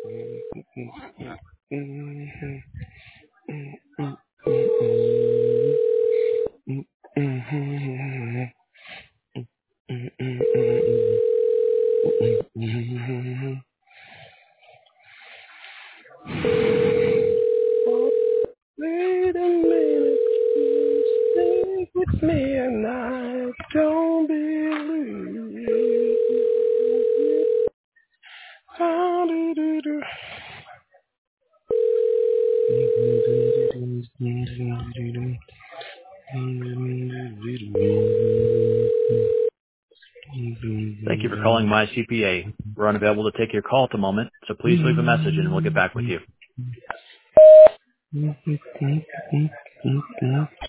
Wait a minute, stay with me and I don't believe it. How do do. Thank you for calling My CPA. We're unavailable to take your call at the moment, so please leave a message and we'll get back with you.